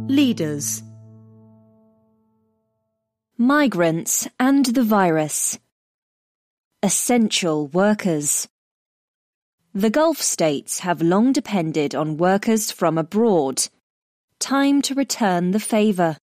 Leaders. Migrants and the virus. Essential workers. The Gulf states have long depended on workers from abroad. Time to return the favour.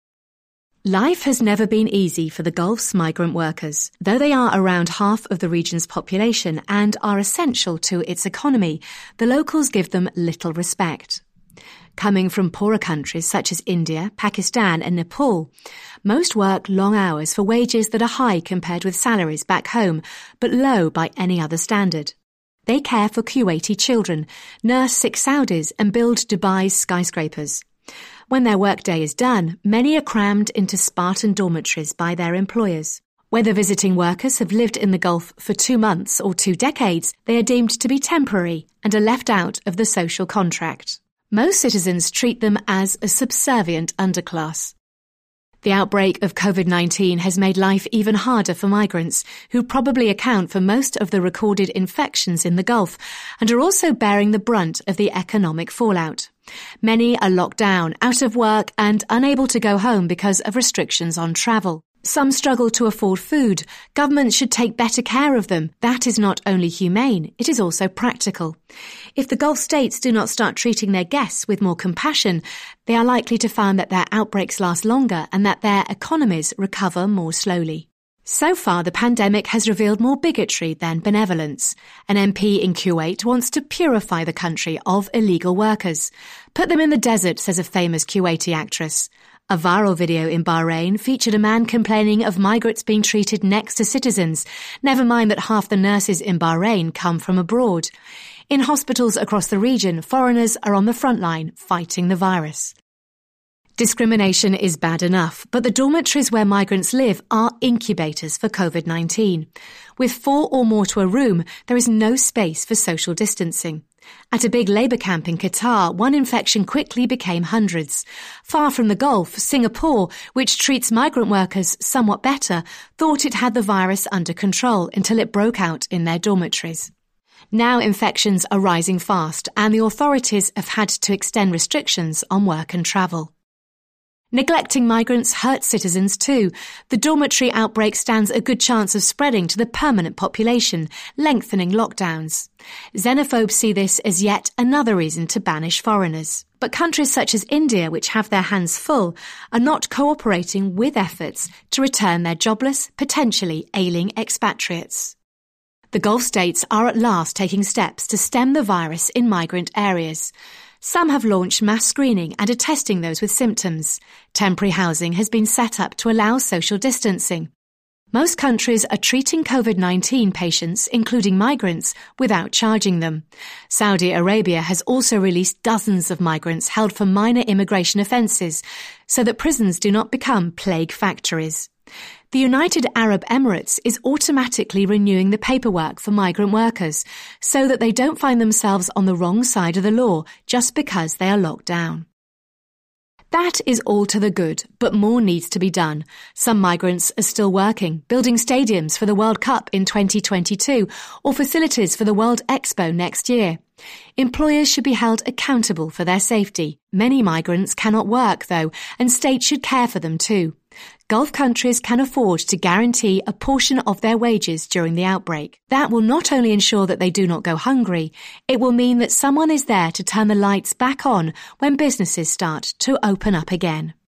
Life has never been easy for the Gulf's migrant workers. Though they are around half of the region's population and are essential to its economy, the locals give them little respect. Coming from poorer countries such as India, Pakistan and Nepal, most work long hours for wages that are high compared with salaries back home, but low by any other standard. They care for Kuwaiti children, nurse sick Saudis and build Dubai's skyscrapers. When their workday is done, many are crammed into Spartan dormitories by their employers. Whether visiting workers have lived in the Gulf for 2 months or 2 decades, they are deemed to be temporary and are left out of the social contract. Most citizens treat them as a subservient underclass. The outbreak of COVID-19 has made life even harder for migrants, who probably account for most of the recorded infections in the Gulf and are also bearing the brunt of the economic fallout. Many are locked down, out of work and unable to go home because of restrictions on travel. Some struggle to afford food. Governments should take better care of them. That is not only humane, it is also practical. If the Gulf states do not start treating their guests with more compassion, they are likely to find that their outbreaks last longer and that their economies recover more slowly. So far, the pandemic has revealed more bigotry than benevolence. An MP in Kuwait wants to purify the country of illegal workers. Put them in the desert, says a famous Kuwaiti actress. A viral video in Bahrain featured a man complaining of migrants being treated next to citizens, never mind that half the nurses in Bahrain come from abroad. In hospitals across the region, foreigners are on the front line fighting the virus. Discrimination is bad enough, but the dormitories where migrants live are incubators for COVID-19. With 4 or more to a room, there is no space for social distancing. At a big labour camp in Qatar, one infection quickly became hundreds. Far from the Gulf, Singapore, which treats migrant workers somewhat better, thought it had the virus under control until it broke out in their dormitories. Now infections are rising fast and the authorities have had to extend restrictions on work and travel. Neglecting migrants hurts citizens too. The dormitory outbreak stands a good chance of spreading to the permanent population, lengthening lockdowns. Xenophobes see this as yet another reason to banish foreigners. But countries such as India, which have their hands full, are not cooperating with efforts to return their jobless, potentially ailing expatriates. The Gulf states are at last taking steps to stem the virus in migrant areas. Some have launched mass screening and are testing those with symptoms. Temporary housing has been set up to allow social distancing. Most countries are treating COVID-19 patients, including migrants, without charging them. Saudi Arabia has also released dozens of migrants held for minor immigration offences, so that prisons do not become plague factories. The United Arab Emirates is automatically renewing the paperwork for migrant workers so that they don't find themselves on the wrong side of the law just because they are locked down. That is all to the good, but more needs to be done. Some migrants are still working, building stadiums for the World Cup in 2022 or facilities for the World Expo next year. Employers should be held accountable for their safety. Many migrants cannot work, though, and states should care for them too. Gulf countries can afford to guarantee a portion of their wages during the outbreak. That will not only ensure that they do not go hungry, it will mean that someone is there to turn the lights back on when businesses start to open up again.